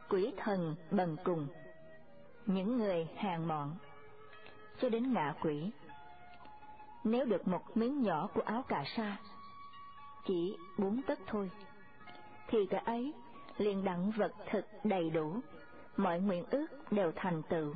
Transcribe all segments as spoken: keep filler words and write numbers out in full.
quỷ thần bần cùng, những người hèn mọn, cho đến ngạ quỷ. Nếu được một miếng nhỏ của áo cà sa, chỉ bốn tấc thôi, thì kẻ ấy liền đặng vật thực đầy đủ, mọi nguyện ước đều thành tựu.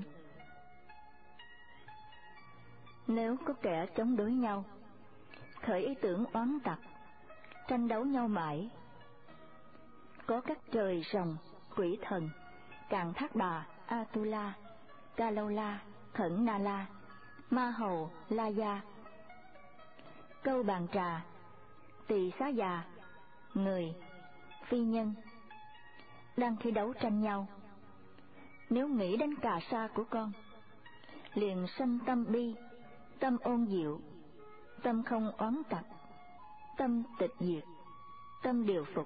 Nếu có kẻ chống đối nhau, khởi ý tưởng oán tặc, tranh đấu nhau mãi, có các trời rồng, quỷ thần, Càn Thác Bà, Atula, Ca Lâu La, Khẩn Na La, Ma Hầu, La Gia, Câu Bàn Trà, Tỳ Xá Già, người, phi nhân, đang thi đấu tranh nhau. Nếu nghĩ đến cà sa của con, liền sanh tâm bi, tâm ôn diệu, tâm không oán tặc, tâm tịch diệt, tâm điều phục.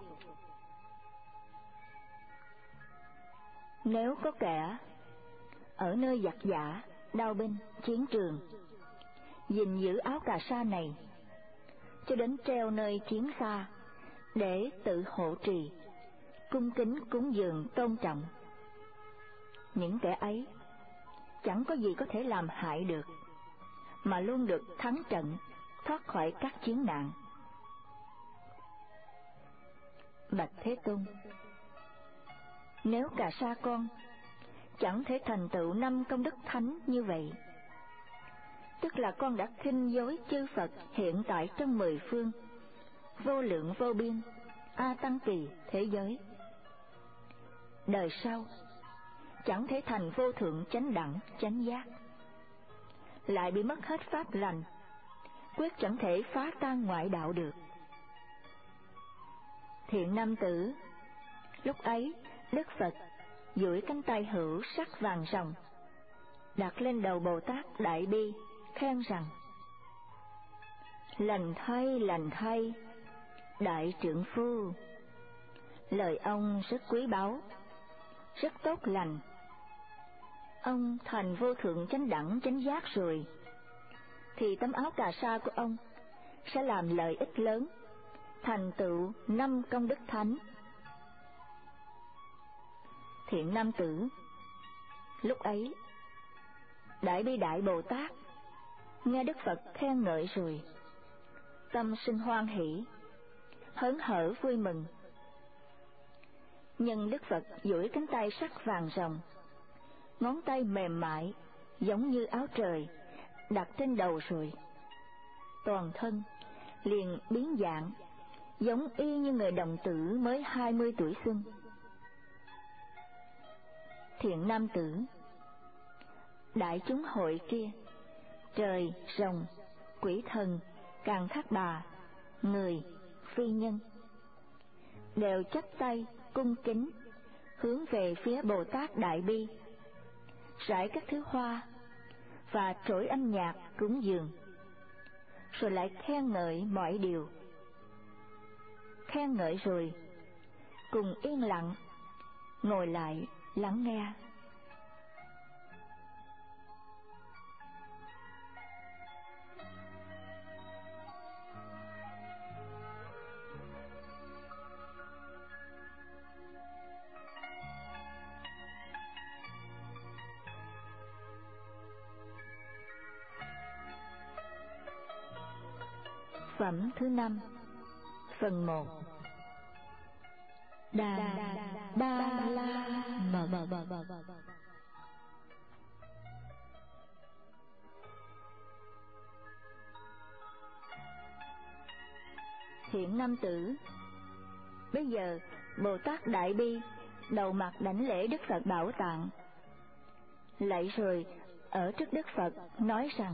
Nếu có kẻ ở nơi giặc giã, đao binh, chiến trường, gìn giữ áo cà sa này, cho đến treo nơi chiến xa, để tự hộ trì, cung kính cúng dường tôn trọng, những kẻ ấy chẳng có gì có thể làm hại được, mà luôn được thắng trận, thoát khỏi các chiến nạn. Bạch Thế Tôn, nếu cà sa con chẳng thể thành tựu năm công đức thánh như vậy, tức là con đã khinh dối chư Phật hiện tại trong mười phương, vô lượng vô biên, A Tăng Kỳ thế giới. Đời sau chẳng thể thành vô thượng chánh đẳng chánh giác, lại bị mất hết pháp lành, quyết chẳng thể phá tan ngoại đạo được. Thiện nam tử, lúc ấy Đức Phật duỗi cánh tay hữu sắc vàng ròng, đặt lên đầu Bồ Tát Đại Bi, khen rằng: lành thay, lành thay, đại trượng phu, lời ông rất quý báu, rất tốt lành. Ông thành vô thượng chánh đẳng chánh giác rồi, thì tấm áo cà sa của ông sẽ làm lợi ích lớn, thành tựu năm công đức thánh. Thiện nam tử, lúc ấy Đại Bi Đại Bồ Tát nghe Đức Phật khen ngợi rồi, tâm sinh hoan hỷ, hớn hở vui mừng. Nhưng Đức Phật duỗi cánh tay sắc vàng ròng, ngón tay mềm mại giống như áo trời đặt trên đầu rồi, toàn thân liền biến dạng, giống y như người đồng tử mới hai mươi tuổi xuân. Thiện nam tử, đại chúng hội kia, trời, rồng, quỷ thần, Càn Thác Bà, người, phi nhân, đều chắp tay cung kính hướng về phía Bồ Tát Đại Bi, rải các thứ hoa và trỗi âm nhạc cúng dường, rồi lại khen ngợi mọi điều. Khen ngợi rồi, cùng yên lặng ngồi lại lắng nghe. Phẩm thứ năm, phần một. Đà Ba La Mật. Thiện nam tử, bây giờ Bồ Tát Đại Bi đầu mặt đảnh lễ Đức Phật Bảo Tạng, lạy rồi ở trước Đức Phật nói rằng: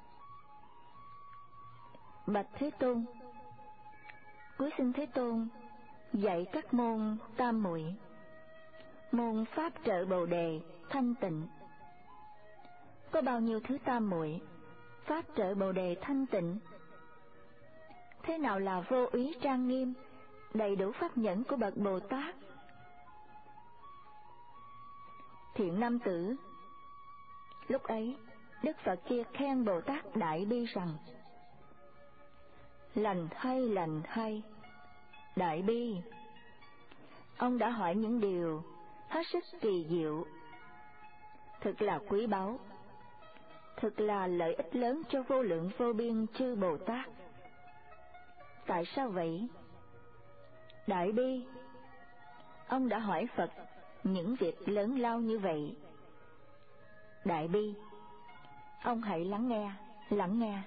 bạch Thế Tôn, cúi xin Thế Tôn dạy các môn tam muội, môn pháp trợ bồ đề thanh tịnh. Có bao nhiêu thứ tam muội, pháp trợ bồ đề thanh tịnh? Thế nào là vô úy trang nghiêm, đầy đủ pháp nhẫn của bậc Bồ Tát? Thiện nam tử, lúc ấy Đức Phật kia khen Bồ Tát Đại Bi rằng: lành thay, lành thay, Đại Bi, ông đã hỏi những điều hết sức kỳ diệu, thực là quý báu, thực là lợi ích lớn cho vô lượng vô biên chư Bồ Tát. Tại sao vậy? Đại bi, ông đã hỏi Phật những việc lớn lao như vậy. Đại bi, ông hãy lắng nghe, lắng nghe.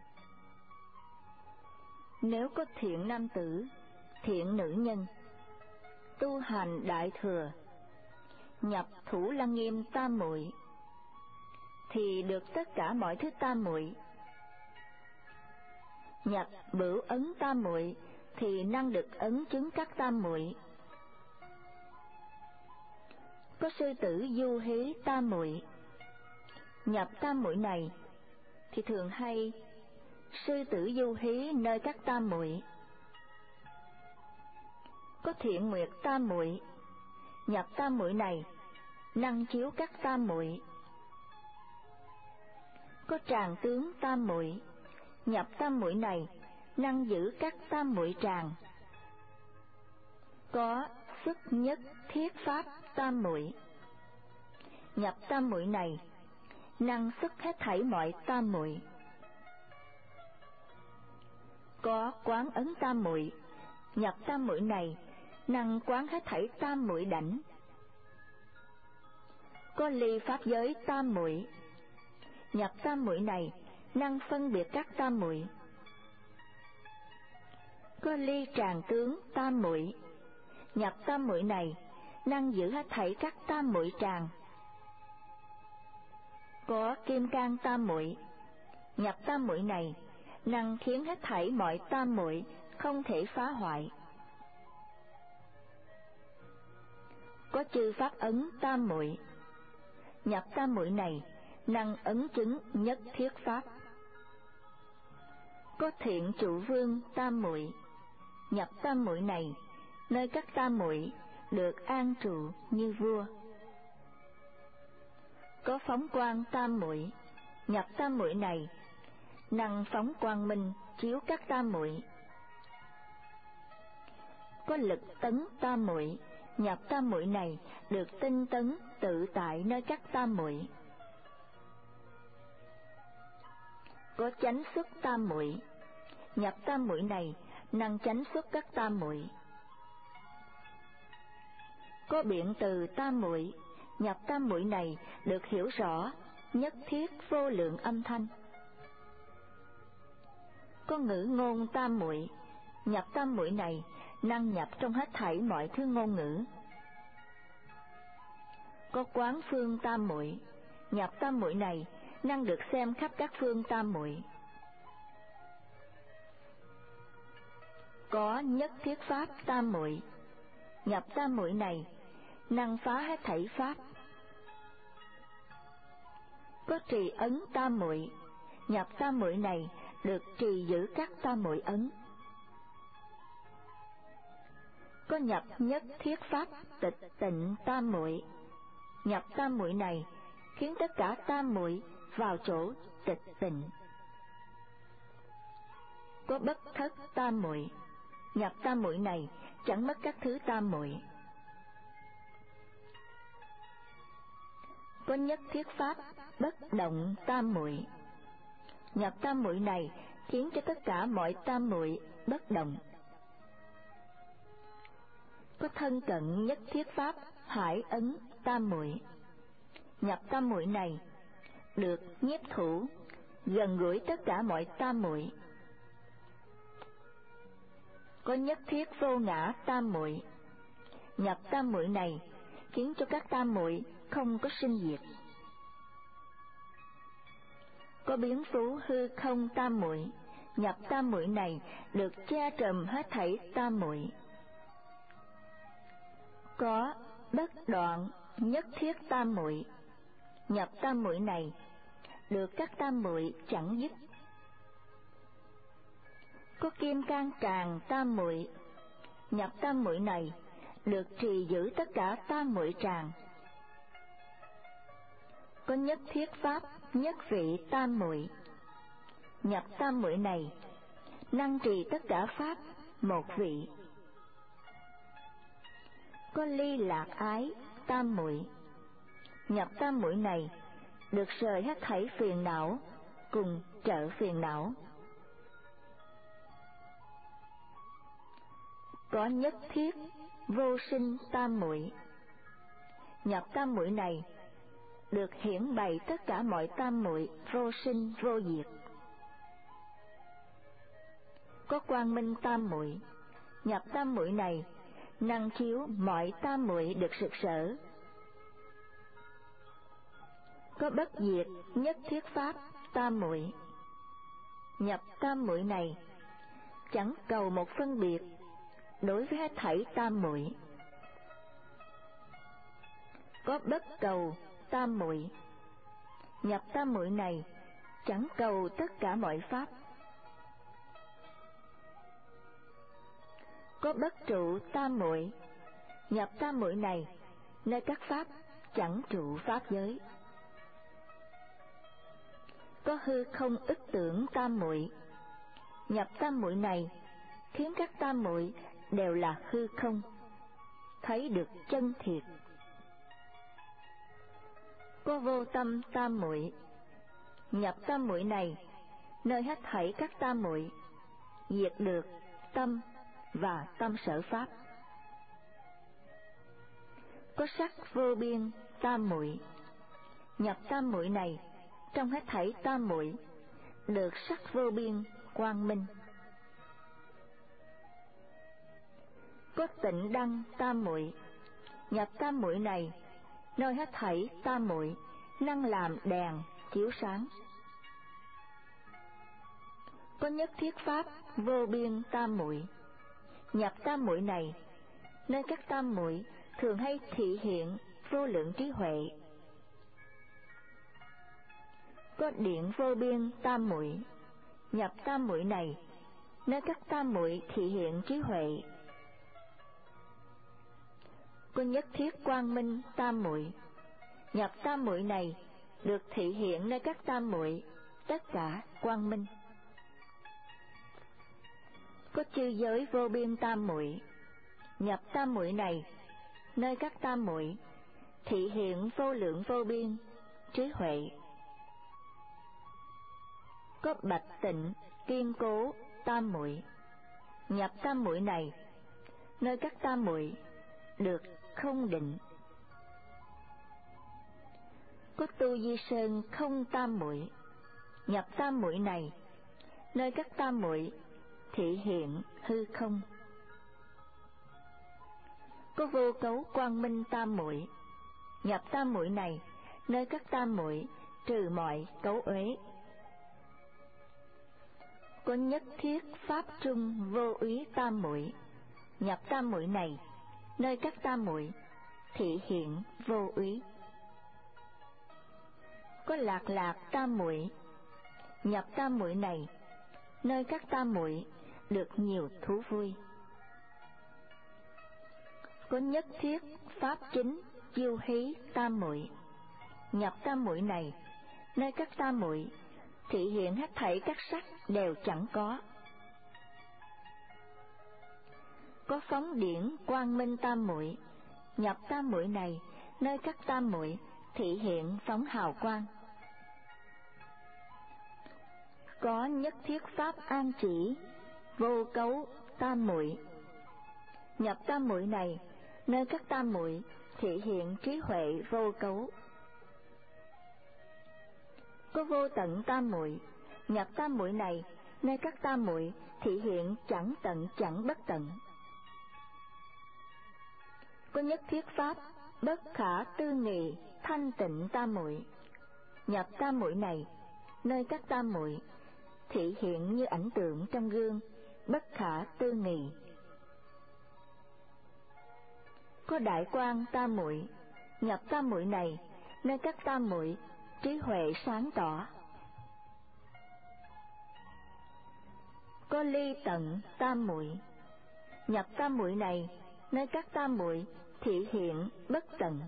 Nếu có thiện nam tử, thiện nữ nhân, tu hành đại thừa, nhập thủ lăng nghiêm tam muội, thì được tất cả mọi thứ tam muội. Nhập bửu ấn tam muội thì năng được ấn chứng các tam muội. Có sư tử du hí tam muội, nhập tam muội này thì thường hay sư tử du hí nơi các tam muội. Có thiện nguyệt tam muội, nhập tam muội này năng chiếu các tam muội. Có tràng tướng tam muội, nhập tam muội này năng giữ các tam muội tràng. Có xuất nhất thiết pháp tam muội, nhập tam muội này năng xuất hết thảy mọi tam muội. Có quán ấn tam muội, nhập tam muội này năng quán hết thảy tam muội đảnh. Có ly pháp giới tam muội, nhập tam muội này năng phân biệt các tam muội. Có ly tràng tướng tam muội, nhập tam muội này năng giữ hết thảy các tam muội tràng. Có kim cang tam muội, nhập tam muội này năng khiến hết thảy mọi tam muội không thể phá hoại. Có chư pháp ấn tam muội, nhập tam muội này năng ấn chứng nhất thiết pháp. Có thiện trụ vương tam muội, nhập tam muội này nơi các tam muội được an trụ như vua. Có phóng quang tam muội, nhập tam muội này năng phóng quang minh chiếu các tam muội. Có lực tấn tam muội, nhập tam muội này được tinh tấn tự tại nơi các tam muội. Có chánh xuất tam muội, nhập tam muội này năng chánh xuất các tam muội. Có biện từ tam muội, nhập tam muội này được hiểu rõ nhất thiết vô lượng âm thanh. Có ngữ ngôn tam muội, nhập tam muội này năng nhập trong hết thảy mọi thứ ngôn ngữ. Có quán phương tam muội, nhập tam muội này năng được xem khắp các phương tam muội. Có nhất thiết pháp tam muội, nhập tam muội này năng phá hết thảy pháp. Có trì ấn tam muội, nhập tam muội này được trì giữ các tam muội ấn. Có nhập nhất thiết pháp tịch tịnh tam muội, nhập tam muội này khiến tất cả tam muội vào chỗ tịch tịnh. Có bất thất tam muội, nhập tam muội này chẳng mất các thứ tam muội. Có nhất thiết pháp bất động tam muội, nhập tam muội này khiến cho tất cả mọi tam muội bất động. Có thân cận nhất thiết pháp hải ấn tam muội, nhập tam muội này được nhiếp thủ gần gũi tất cả mọi tam muội. Có nhất thiết vô ngã tam muội, nhập tam muội này khiến cho các tam muội không có sinh diệt. Có biến phú hư không tam muội, nhập tam muội này được che trùm hết thảy tam muội. Có bất đoạn nhất thiết tam muội, nhập tam muội này được các tam muội chẳng dứt. Có kim cang tràng tam muội, nhập tam muội này được trì giữ tất cả tam muội tràng. Có nhất thiết pháp nhất vị tam muội, nhập tam muội này năng trì tất cả pháp một vị. Có ly lạc ái tam muội. Nhập tam muội này được rời hết thảy phiền não cùng trợ phiền não. Có nhất thiết vô sinh tam muội. Nhập tam muội này được hiển bày tất cả mọi tam muội vô sinh vô diệt. Có quang minh tam muội. Nhập tam muội này năng chiếu mọi tam muội được rực rỡ. Có bất diệt nhất thiết pháp tam muội. Nhập tam muội này chẳng cầu một phân biệt đối với hết thảy tam muội. Có bất cầu tam muội. Nhập tam muội này chẳng cầu tất cả mọi pháp. Có bất trụ tam muội. Nhập tam muội này nơi các pháp chẳng trụ pháp giới. Có hư không ức tưởng tam muội. Nhập tam muội này khiến các tam muội đều là hư không, thấy được chân thiệt. Có vô tâm tam muội. Nhập tam muội này nơi hết thảy các tam muội diệt được tâm và tâm sở pháp. Có sắc vô biên tam muội. Nhập tam muội này trong hết thảy tam muội được sắc vô biên quang minh. Có tịnh đăng tam muội. Nhập tam muội này nơi hết thảy tam muội năng làm đèn chiếu sáng. Có nhất thiết pháp vô biên tam muội. Nhập tam muội này nơi các tam muội thường hay thị hiện vô lượng trí huệ. Có điện vô biên tam muội. Nhập tam muội này nơi các tam muội thị hiện trí huệ. Có nhất thiết quang minh tam muội. Nhập tam muội này được thị hiện nơi các tam muội tất cả quang minh. Có chư giới vô biên tam muội. Nhập tam muội này nơi các tam muội thị hiện vô lượng vô biên trí huệ. Có bạch tịnh kiên cố tam muội. Nhập tam muội này nơi các tam muội được không định. Có tu di sơn không tam muội. Nhập tam muội này nơi các tam muội thị hiện hư không. Có vô cấu quang minh tam muội. Nhập tam muội này nơi các tam muội trừ mọi cấu uế. Có nhất thiết pháp trung vô úy tam muội. Nhập tam muội này nơi các tam muội thị hiện vô úy. Có lạc lạc tam muội. Nhập tam muội này nơi các tam muội được nhiều thú vui. Có nhất thiết pháp chính chiêu hí tam muội. Nhập tam muội này nơi các tam muội thị hiện hết thảy các sắc đều chẳng có. Có phóng điển quang minh tam muội. Nhập tam muội này nơi các tam muội thị hiện phóng hào quang. Có nhất thiết pháp an chỉ vô cấu tam muội. Nhập tam muội này nơi các tam muội thị hiện trí huệ vô cấu. Có vô tận tam muội. Nhập tam muội này nơi các tam muội thị hiện chẳng tận chẳng bất tận. Có nhất thiết pháp bất khả tư nghị thanh tịnh tam muội. Nhập tam muội này nơi các tam muội thị hiện như ảnh tượng trong gương, bất khả tư nghị. Có đại quang tam muội. Nhập tam muội này nơi các tam muội trí huệ sáng tỏ. Có ly tận tam muội. Nhập tam muội này nơi các tam muội thị hiện bất tận.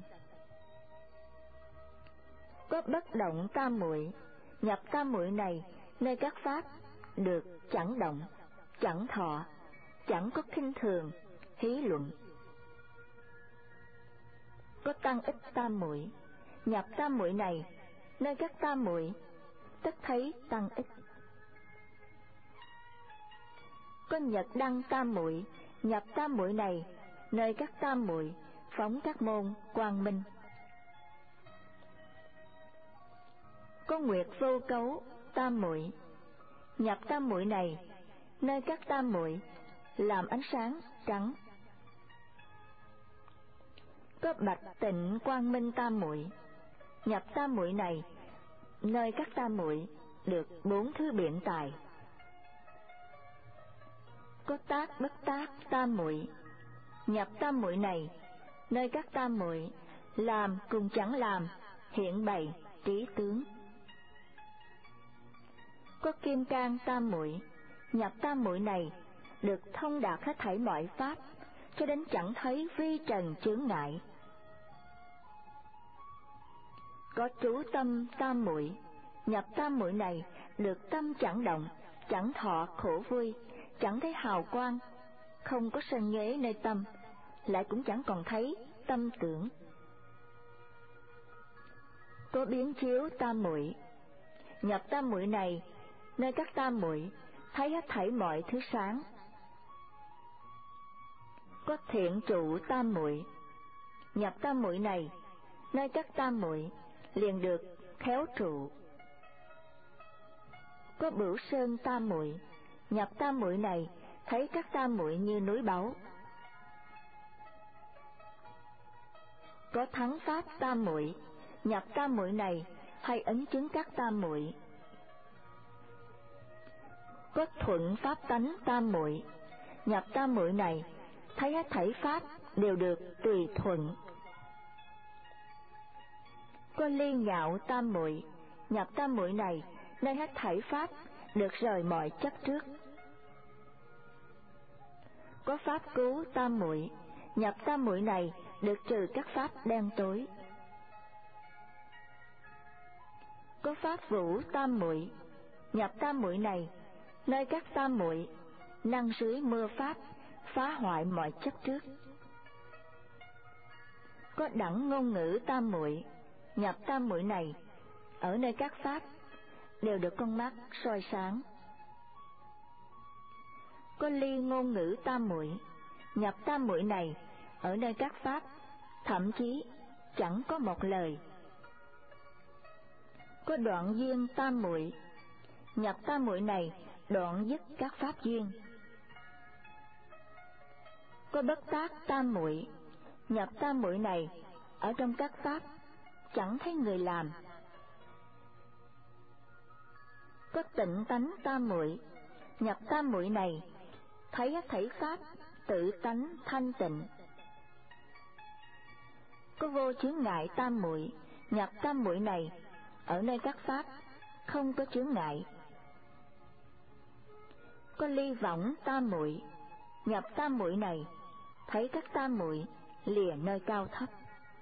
Có bất động tam muội. Nhập tam muội này nơi các pháp được chẳng động, chẳng thọ, chẳng có khinh thường, hí luận. Có tăng ích tam muội, nhập tam muội này, nơi các tam muội tất thấy tăng ích. Có nhật đăng tam muội, nhập tam muội này, nơi các tam muội phóng các môn quang minh. Có nguyệt vô cấu tam muội, nhập tam muội này, nơi các tam muội làm ánh sáng trắng. Có bạch tịnh quang minh tam muội, nhập tam muội này, nơi các tam muội được bốn thứ biện tài. Có tác bất tác tam muội, nhập tam muội này, nơi các tam muội làm cùng chẳng làm, hiện bày trí tướng. Có kim cang tam muội, nhập tam muội này, được thông đạt hết thảy mọi pháp, cho đến chẳng thấy vi trần chướng ngại. Có trú tâm tam muội, nhập tam muội này, được tâm chẳng động, chẳng thọ khổ vui, chẳng thấy hào quang, không có sân nghế nơi tâm, lại cũng chẳng còn thấy tâm tưởng. Có biến chiếu tam muội, nhập tam muội này, nơi các tam muội thấy hết thảy mọi thứ sáng. Có thiện trụ tam muội, nhập tam muội này, nơi các tam muội liền được khéo trụ. Có bửu sơn tam muội, nhập tam muội này, thấy các tam muội như núi báu. Có thắng pháp tam muội, nhập tam muội này, hay ấn chứng các tam muội. Có thuận pháp tánh tam muội, nhập tam muội này, thấy hết thảy pháp đều được tùy thuận. Có ly ngạo tam muội, nhập tam muội này, nơi hết thảy pháp được rời mọi chấp trước. Có pháp cứu tam muội, nhập tam muội này, được trừ các pháp đen tối. Có pháp vũ tam muội, nhập tam muội này, nơi các tam muội năng dưới mưa pháp phá hoại mọi chấp trước. Có đẳng ngôn ngữ tam muội, nhập tam muội này, ở nơi các pháp đều được con mắt soi sáng. Có ly ngôn ngữ tam muội, nhập tam muội này, ở nơi các pháp thậm chí chẳng có một lời. Có đoạn duyên tam muội, nhập tam muội này, đoạn dứt các pháp duyên. Có bất tác tam muội, nhập tam muội này, ở trong các pháp chẳng thấy người làm. Có tịnh tánh tam muội, nhập tam muội này, thấy hết thảy pháp tự tánh thanh tịnh. Có vô chướng ngại tam muội, nhập tam muội này, ở nơi các pháp không có chướng ngại. Có ly võng tam muội, nhập tam muội này, thấy các tam muội lìa nơi cao thấp.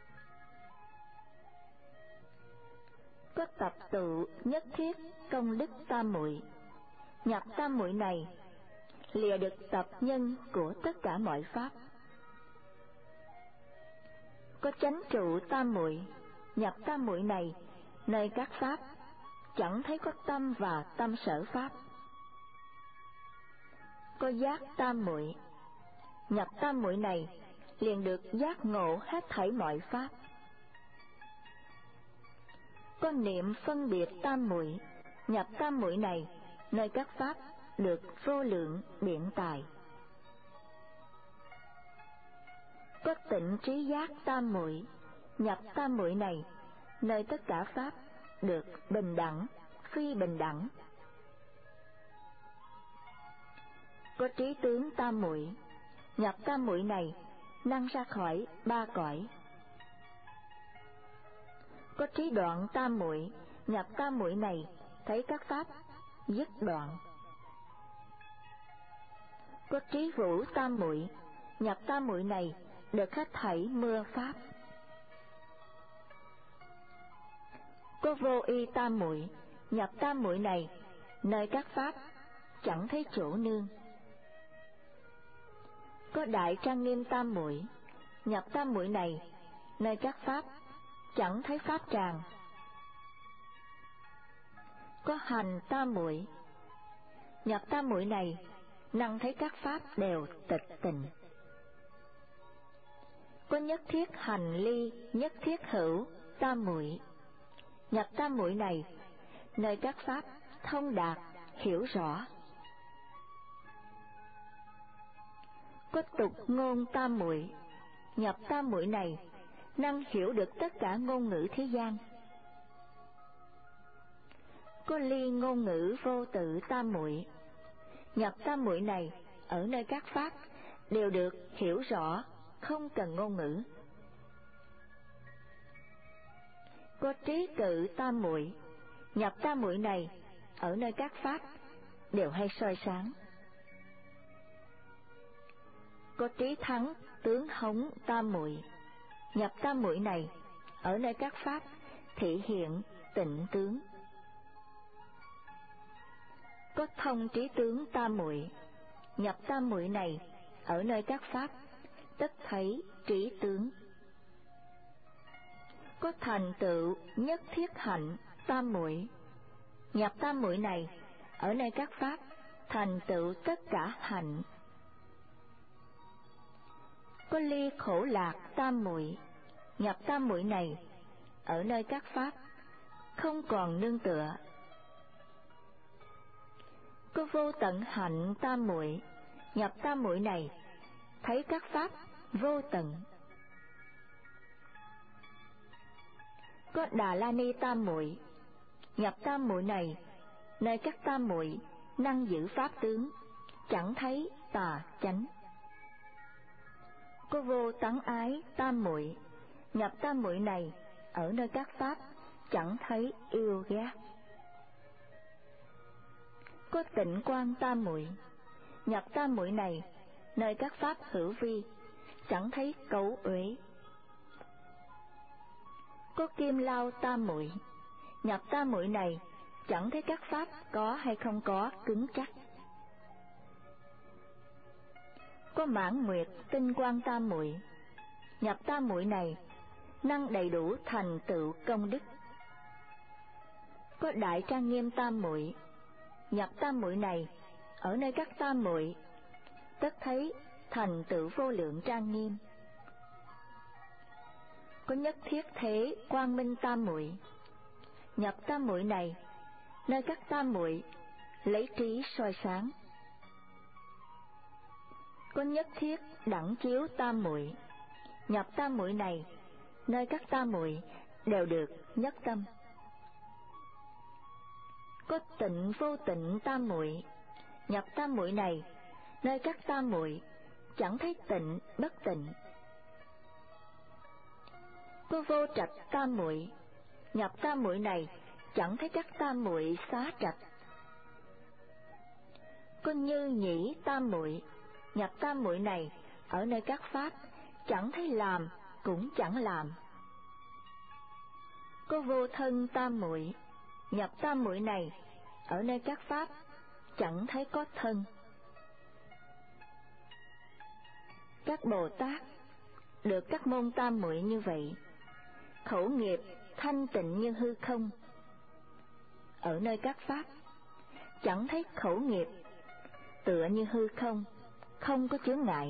Có tập tụ nhất thiết công đức tam muội, nhập tam muội này, lìa được tập nhân của tất cả mọi pháp. Có chánh trụ tam muội, nhập tam muội này, nơi các pháp chẳng thấy có tâm và tâm sở pháp. Có giác tam muội, nhập tam muội này, liền được giác ngộ hết thảy mọi pháp. Có niệm phân biệt tam muội, nhập tam muội này, nơi các pháp được vô lượng biện tài. Có tịnh trí giác tam muội, nhập tam muội này, nơi tất cả pháp được bình đẳng, phi bình đẳng. Có trí tướng tam muội, nhập tam muội này, năng ra khỏi ba cõi. Có trí đoạn tam muội, nhập tam muội này, thấy các pháp dứt đoạn. Có trí vũ tam muội, nhập tam muội này, được hết thảy mưa pháp. Có vô y tam muội, nhập tam muội này, nơi các pháp chẳng thấy chỗ nương. Có đại trang nghiêm tam muội, nhập tam muội này, nơi các pháp chẳng thấy pháp tràng. Có hành tam muội, nhập tam muội này năng thấy các pháp đều tịch tịnh. Có nhất thiết hành ly, nhất thiết hữu tam muội, nhập tam muội này nơi các pháp thông đạt hiểu rõ. Có tục ngôn tam muội, nhập tam muội này năng hiểu được tất cả ngôn ngữ thế gian. Có ly ngôn ngữ vô tự tam muội, nhập tam muội này ở nơi các pháp đều được hiểu rõ, không cần ngôn ngữ. Có trí cự tam muội, nhập tam muội này ở nơi các pháp đều hay soi sáng. Có trí thắng tướng hống tam muội, nhập tam muội này ở nơi các pháp thị hiện tịnh tướng. Có thông trí tướng tam muội, nhập tam muội này ở nơi các pháp tất thấy trí tướng. Có thành tựu nhất thiết hạnh tam muội, nhập tam muội này ở nơi các pháp thành tựu tất cả hạnh. Có ly khổ lạc tam muội, nhập tam muội này ở nơi các pháp không còn nương tựa. Có vô tận hạnh tam muội, nhập tam muội này thấy các pháp vô tận. Có Đà La Ni tam muội, nhập tam muội này nơi các tam muội năng giữ pháp tướng, chẳng thấy tà chánh. Có vô tắng ái tam muội, nhập tam muội này ở nơi các pháp chẳng thấy yêu ghét. Có tịnh quan tam muội, nhập tam muội này nơi các pháp hữu vi chẳng thấy cấu uế. Có kim lao tam muội, nhập tam muội này chẳng thấy các pháp có hay không có cứng chắc. Có mãn nguyệt tinh quang tam muội, nhập tam muội này năng đầy đủ thành tựu công đức. Có đại trang nghiêm tam muội, nhập tam muội này ở nơi các tam muội tất thấy thành tựu vô lượng trang nghiêm. Có nhất thiết thế quang minh tam muội, nhập tam muội này nơi các tam muội lấy trí soi sáng. Có nhất thiết đẳng chiếu tam muội, nhập tam muội này nơi các tam muội đều được nhất tâm. Có tịnh vô tịnh tam muội, nhập tam muội này nơi các tam muội chẳng thấy tịnh bất tịnh. Có vô trạch tam muội, nhập tam muội này chẳng thấy các tam muội xá trạch. Có như nhĩ tam muội, nhập tam muội này ở nơi các pháp chẳng thấy làm cũng chẳng làm. Có vô thân tam muội, nhập tam muội này ở nơi các pháp chẳng thấy có thân. Các Bồ Tát được các môn tam muội như vậy, khẩu nghiệp thanh tịnh như hư không. Ở nơi các pháp chẳng thấy khẩu nghiệp, tựa như hư không, không có chướng ngại.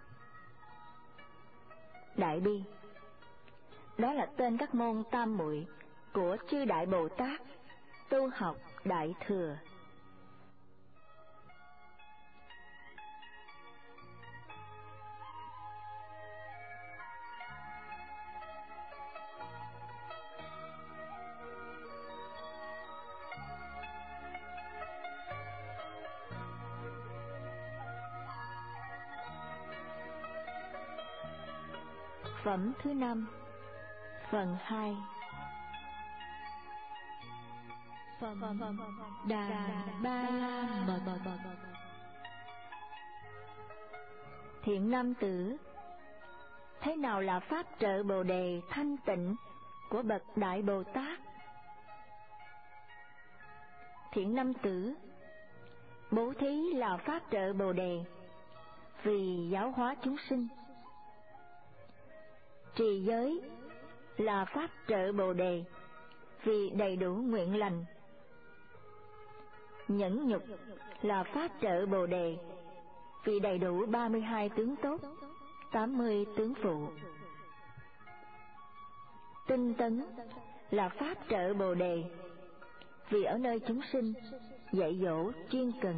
Đại bi, đó là tên các môn tam muội của chư Đại Bồ Tát tu học Đại Thừa. Phẩm thứ năm, phần hai. Phẩm Đàn Ba La Mật. Thiện nam tử, thế nào là pháp trợ Bồ đề thanh tịnh của bậc Đại Bồ Tát? Thiện nam tử, bố thí là pháp trợ Bồ đề vì giáo hóa chúng sinh. Trì giới là pháp trợ Bồ Đề, vì đầy đủ nguyện lành. Nhẫn nhục là pháp trợ Bồ Đề, vì đầy đủ ba mươi hai tướng tốt, tám mươi tướng phụ. Tinh tấn là pháp trợ Bồ Đề, vì ở nơi chúng sinh dạy dỗ chuyên cần.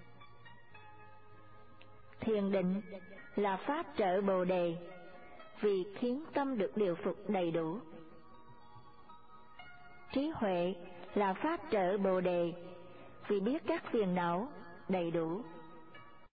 Thiền định là pháp trợ Bồ Đề, vì khiến tâm được điều phục đầy đủ. Trí huệ là pháp trợ Bồ Đề, vì biết các phiền não đầy đủ.